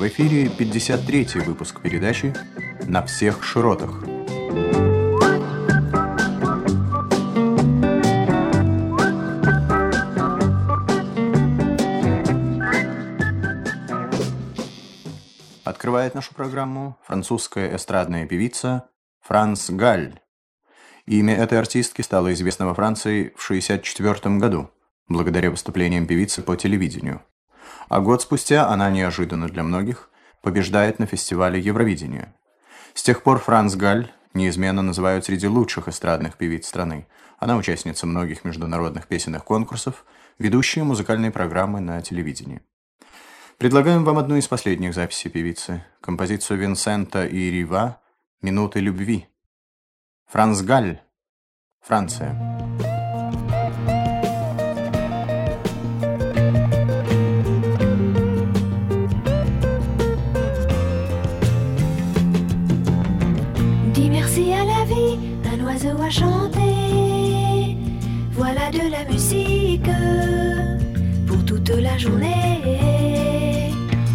В эфире 53-й выпуск передачи «На всех широтах». Открывает нашу программу французская эстрадная певица Франс Галь. Имя этой артистки стало известно во Франции в 1964 году, благодаря выступлениям певицы по телевидению. А год спустя она неожиданно для многих побеждает на фестивале Евровидения. С тех пор Франс Галь неизменно называют среди лучших эстрадных певиц страны. Она участница многих международных песенных конкурсов, ведущая музыкальные программы на телевидении. Предлагаем вам одну из последних записей певицы, композицию Винсента и Рива «Минуты любви». Франс Галь, Франция. Dis merci à la vie, un oiseau a chanté. Voilà de la musique pour toute la journée.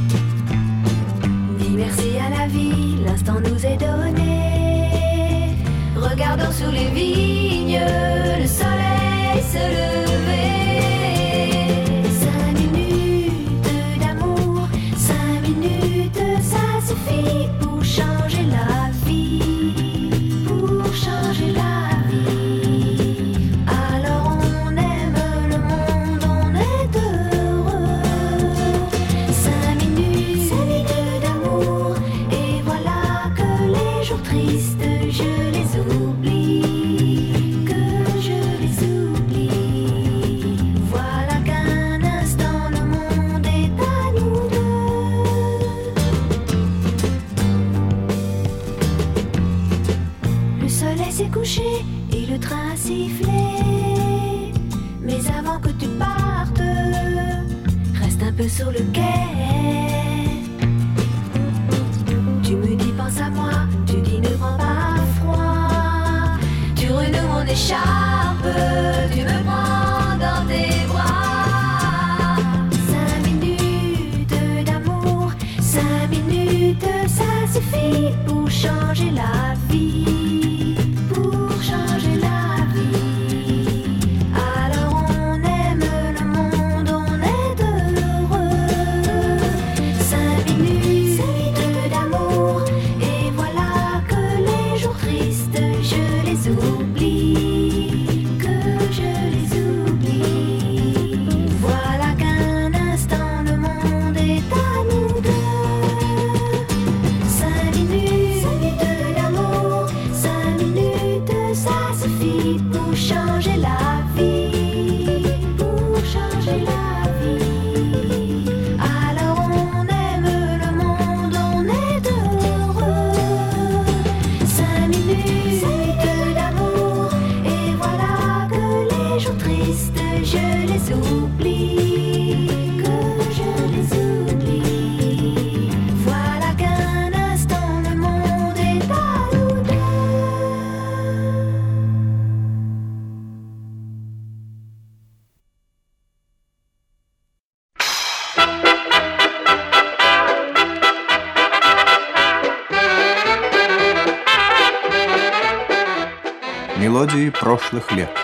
Dis merci à la vie, l'instant nous est donné. Regardons sous les vignes le soleil se lever. 5 minutes d'amour, 5 minutes, ça suffit pour changer la vie, pour changer la vie. Alors on aime le monde, on est heureux. 5 minutes d'amour, et voilà que les jours tristes, je les oublie, que je les oublie. Voilà qu'un instant le monde est à nous deux. Le soleil s'est couché et le train a sifflé. Mais avant que tu partes, reste un peu sur le quai. Tu me dis pense à moi, tu dis ne prends pas froid. Tu renoues mon écharpe, tu me prends dans tes bras. 5 minutes d'amour, 5 minutes, ça suffit pour changer la vie, pour changer la vie. Alors on aime le monde, on est heureux. 5 minutes d'amour, et voilà que les jours tristes, je les oublie, que je les oublie. Voilà qu'un instant le monde est à nous deux. 5 minutes d'amour, 5 minutes, ça suffit pour changer la vie, pour changer la vie. Alors on aime le monde, on est heureux. 5 minutes d'amour, et voilà que les jours tristes, je les oublie, que je les oublie. Voilà qu'un instant le monde est à nous deux. Мелодии прошлых лет.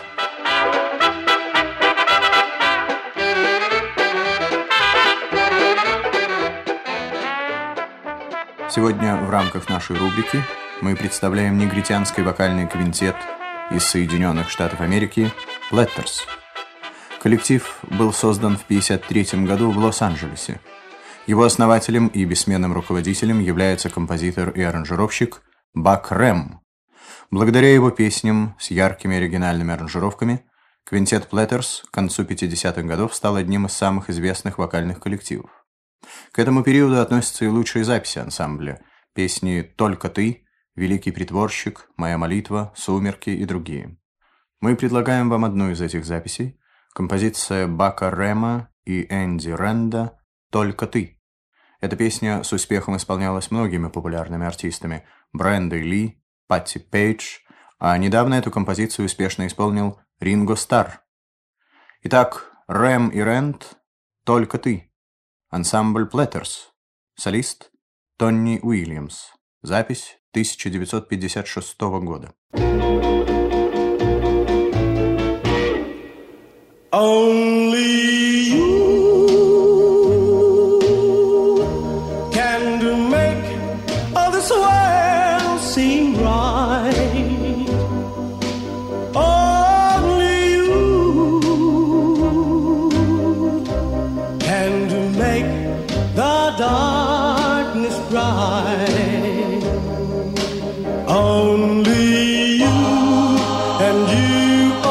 Сегодня в рамках нашей рубрики мы представляем негритянский вокальный квинтет из Соединенных Штатов Америки Platters. Коллектив был создан в 1953 году в Лос-Анджелесе. Его основателем и бессменным руководителем является композитор и аранжировщик Бак Рэм. Благодаря его песням с яркими оригинальными аранжировками квинтет Platters к концу 50-х годов стал одним из самых известных вокальных коллективов. К этому периоду относятся и лучшие записи ансамбля, песни «Только ты», «Великий притворщик», «Моя молитва», «Сумерки» и другие. Мы предлагаем вам одну из этих записей, композиция Бака Рэма и Энди Рэнда «Только ты». Эта песня с успехом исполнялась многими популярными артистами Брендой Ли, Патти Пейдж, а недавно эту композицию успешно исполнил Ринго Старр. Итак, Рэм и Рэнд «Только ты». Ансамбль Platters. Солист Тонни Уильямс. Запись 1956 года. Only you can make all this world seem right. Only you can make the darkness bright. Only you and you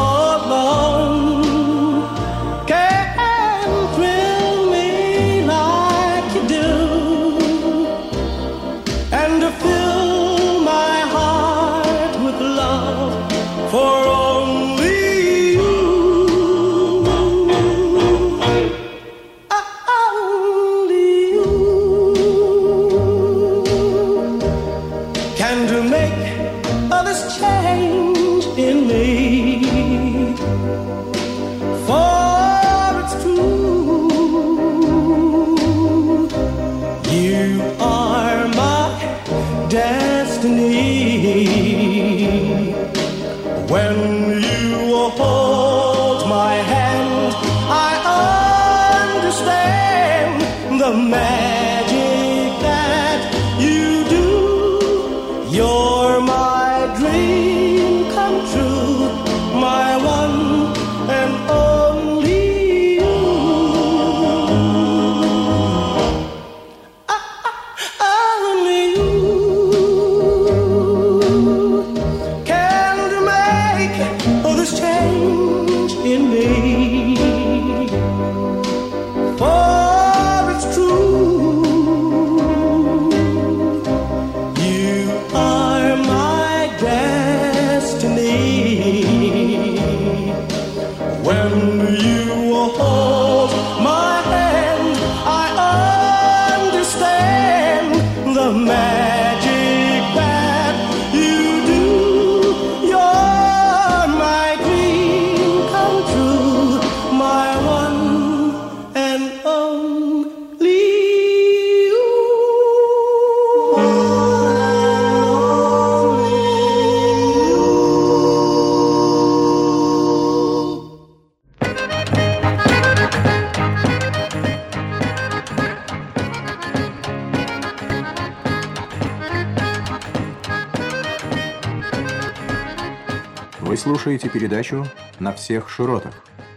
Вы слушаете передачу «На всех широтах».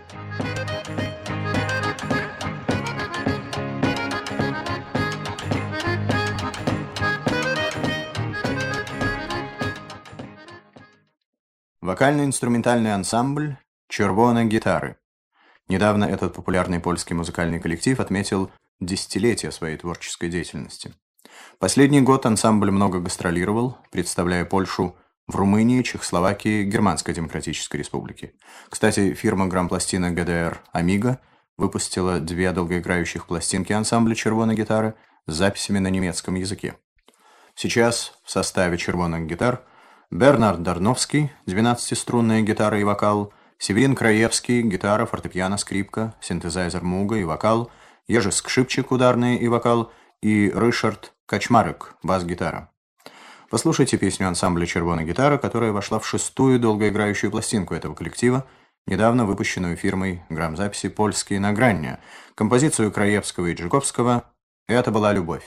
Вокально-инструментальный ансамбль «Червона гитары». Недавно этот популярный польский музыкальный коллектив отметил десятилетие своей творческой деятельности. Последний год ансамбль много гастролировал, представляя Польшу в Румынии, Чехословакии, Германской Демократической Республике. Кстати, фирма грампластинок ГДР «Амига» выпустила 2 долгоиграющих пластинки ансамбля «Червона гитары» с записями на немецком языке. Сейчас в составе «Червоных гитар» Бернард Дарновский, 12-струнная гитара и вокал, Северин Краевский, гитара, фортепиано, скрипка, синтезайзер Муга и вокал, Ежи Скшипчик, ударные и вокал, и Ришард Качмарек, бас-гитара. Послушайте песню ансамбля «Червона гитара», которая вошла в 6-ю долгоиграющую пластинку этого коллектива, недавно выпущенную фирмой грамзаписи «Польские награння», композицию Краевского и Джиковского «Это была любовь».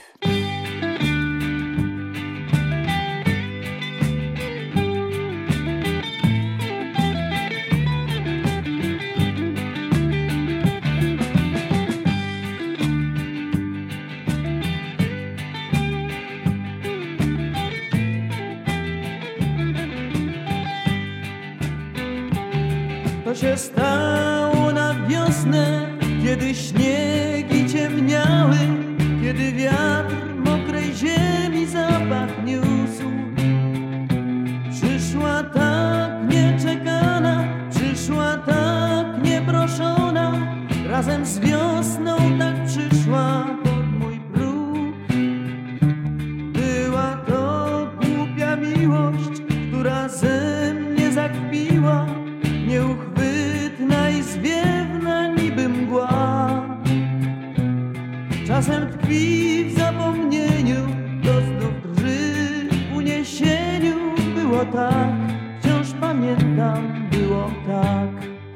To się stało na wiosnę, kiedy śniegi ciemniały, kiedy wiatr mokrej ziemi zapach niósł. Przyszła tak nieczekana, przyszła tak nieproszona, razem z wiosną tak przyszła pod mój próg. Była to głupia miłość, która ze mnie zakpiła, nieuchwytna i zwiewna niby mgła. czasem tkwi w zapomnieniu, to znów drży w uniesieniu. Było tak, wciąż pamiętam, było tak.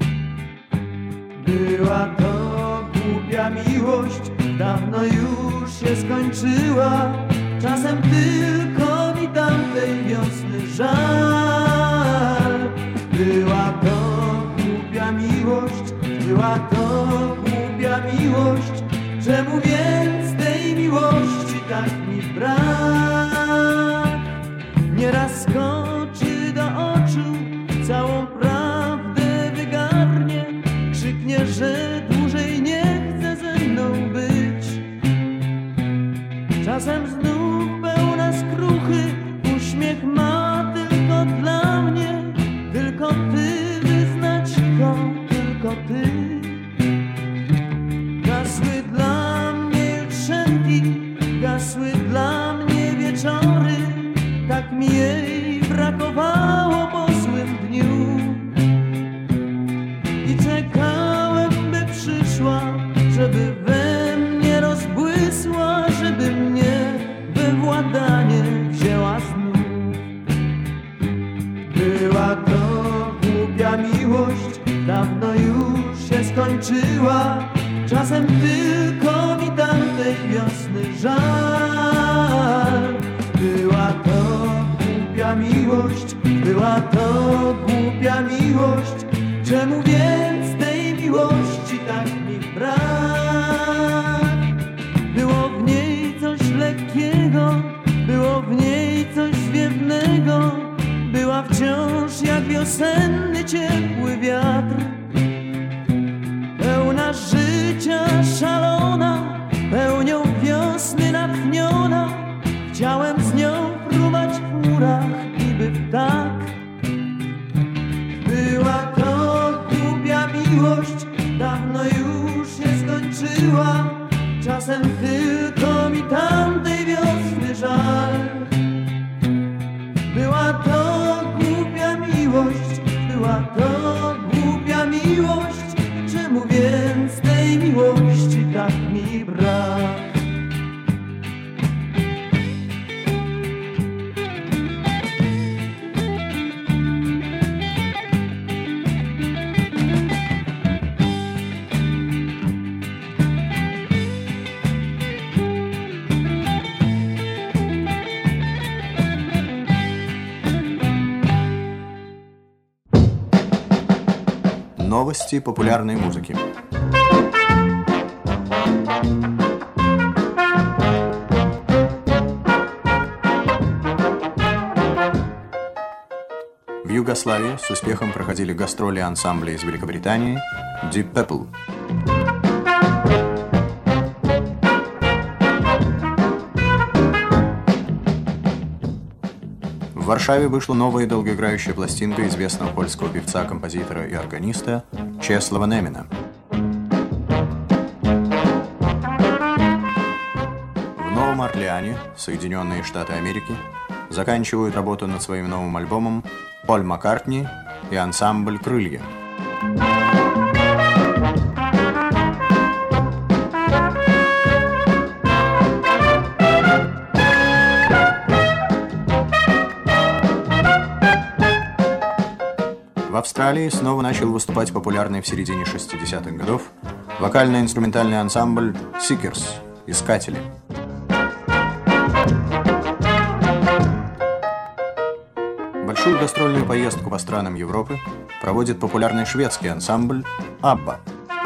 Była to głupia miłość, dawno już się skończyła. Czasem tylko mi tamtej wiosny żal. Była to głupia miłość, była to głupia miłość. Czemu więc tej miłości tak mi brak? Nieraz skoczy do oczu, całą prawdę wygarnie. Krzyknie, że dłużej nie chce ze mną być. Czasem znów pełna skruchy, uśmiech ma tylko dla mnie. Tylko ty, wyznaczko, tylko ty. Gasły dla mnie jutrzenki, gasły dla mnie wieczory. Tak mi jej brakowało po złym dniu. I czekałem, by przyszła, żeby we mnie rozbłysła, żeby mnie we władanie wzięła znów. Była to głupia miłość, dawno już się skończyła. Czasem tylko mi tamtej wiosny żal. Była to głupia miłość, była to głupia miłość. Czemu więc tej miłości tak mi brak? Było w niej coś lekkiego, było w niej coś zwiewnego. Była wciąż jak wiosenny ciepły wiatr. Pełna życia, szalona, pełnią wiosny natchniona. Chciałem z nią fruwać w chmurach, niby ptak. Była to głupia miłość, dawno już się skończyła. Czasem tylko mi tamtej wiosny żal. Była to głupia miłość, była to głupia miłość. Czemu więc tej miłości tak mi brak? Новости популярной музыки. В Югославии с успехом проходили гастроли ансамбля из Великобритании Deep Purple. В Варшаве вышла новая долгоиграющая пластинка известного польского певца, композитора и органиста Чеслава Немена. В Новом Орлеане, Соединенные Штаты Америки, заканчивают работу над своим новым альбомом Поль Маккартни и ансамбль «Крылья». В Австралии снова начал выступать популярный в середине 60-х годов вокально-инструментальный ансамбль Seekers – «Искатели». Большую гастрольную поездку по странам Европы проводит популярный шведский ансамбль «Абба».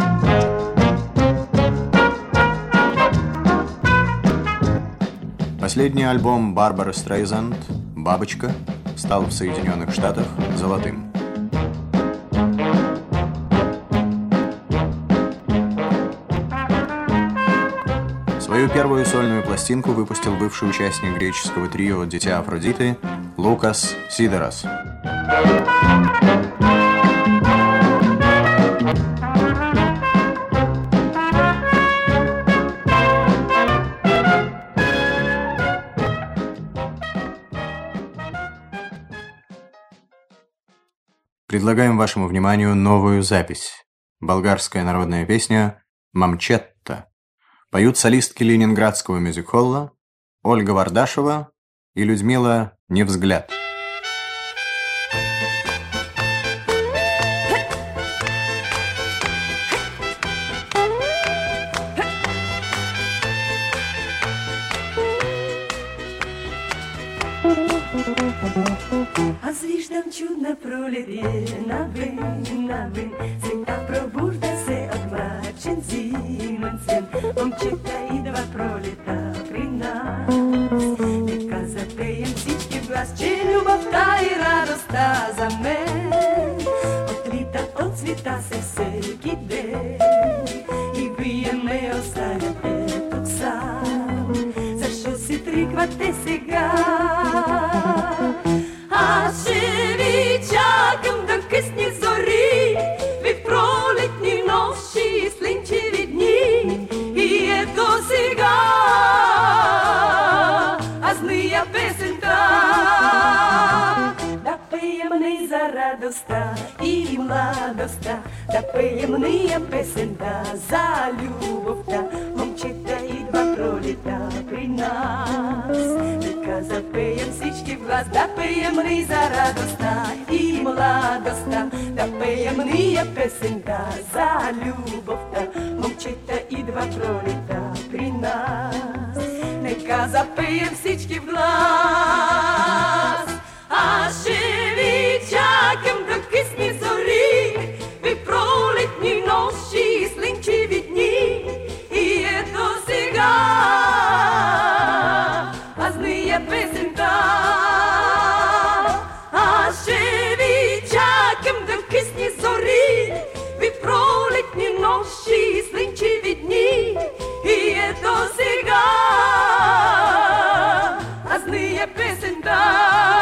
Последний альбом Барбары Стрейзанд «Бабочка» стал в Соединенных Штатах золотым. Свою первую сольную пластинку выпустил бывший участник греческого трио «Дитя Афродиты» Лукас Сидорас. Предлагаем вашему вниманию новую запись. Болгарская народная песня «Мамчетта». Поют солистки ленинградского мюзик-холла Ольга Вардашева и Людмила Невзгляд. Аз виждам чудна пролет навън, света пробужда се от мрачен зимен сън. Момчета идва пролета при нас, нека запеем всички в глас, че любовта и радостта за мен отлита от света се всеки ден. И вие ме оставяте тук сам, защо си тръгвате сега? Аз ще ви чакам до късни зори, ви пролетни нощи, слънчеви дни. И ето сега аз ния песента, да пеем не за радостта и младостта, да пеем ния песента за любовта. Момчета идва пролета при нас, нека запеем всички в глас, да пеем ни за радостта и младостта, да пеем ния песента за любовта. Момчета идва пролета при нас, нека запеем всички в глас. Аз ще ви чакам до късни зори, ви пролетни нощи, слънчеви дни. И ето сега аз ния песента, аз ще ви чакам до късни зори, ви пролетни нощи, слънчеви дни. И ето сега аз ния песента.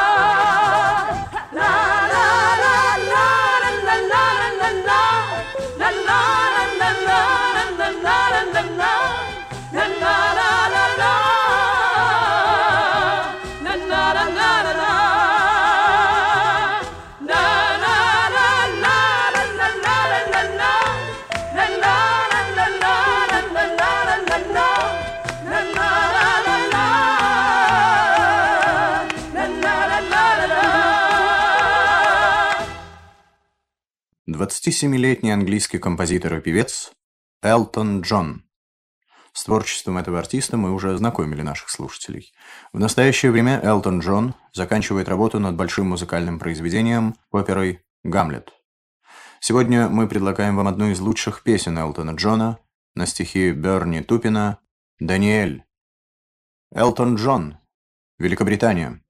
Двадцатисемилетний английский композитор и певец Элтон Джон. С творчеством этого артиста мы уже ознакомили наших слушателей. В настоящее время Элтон Джон заканчивает работу над большим музыкальным произведением, оперой «Гамлет». Сегодня мы предлагаем вам одну из лучших песен Элтона Джона на стихи Берни Тупина «Даниэль». Элтон Джон, Великобритания.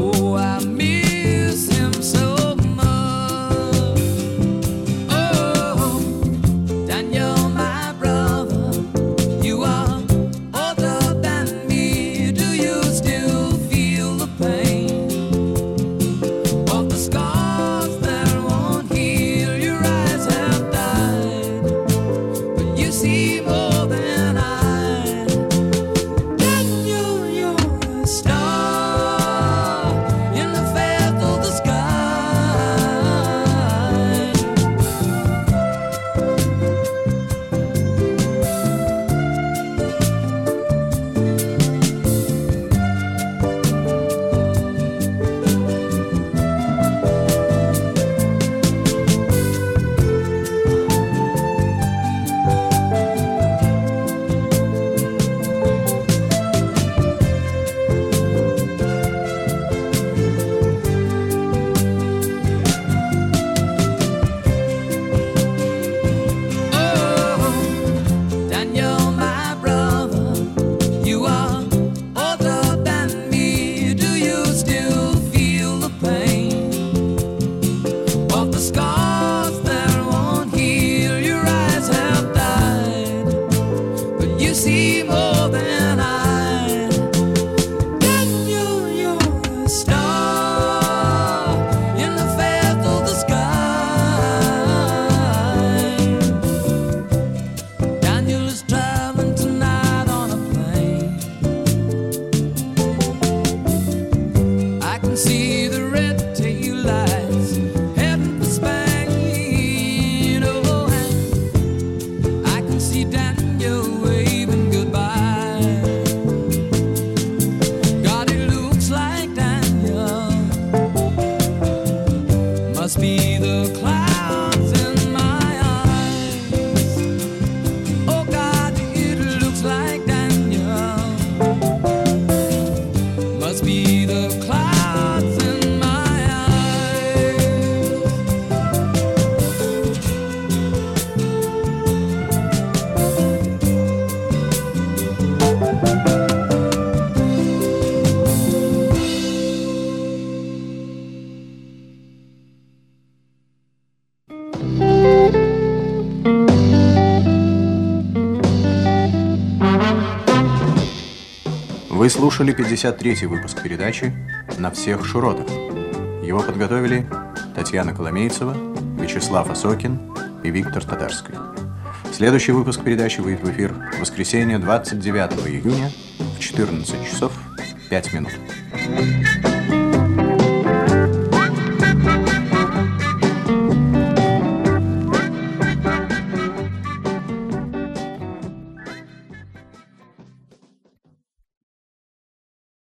Oh scars that won't heal. Your eyes have died, but you see more than I. Daniel, you're a star in the faith of the sky. Daniel is traveling tonight on a plane. I can see the red tail lights heading for Spain. Oh, and I can see Daniel waving goodbye. God, it looks like Daniel must be the clouds in my eyes. Oh God, it looks like Daniel must be the clouds in my eyes. Вы слушали 53-й выпуск передачи «На всех широтах». Его подготовили Татьяна Коломейцева, Вячеслав Осокин и Виктор Татарский. Следующий выпуск передачи выйдет в эфир в воскресенье 29 июня в 14 часов 5 минут.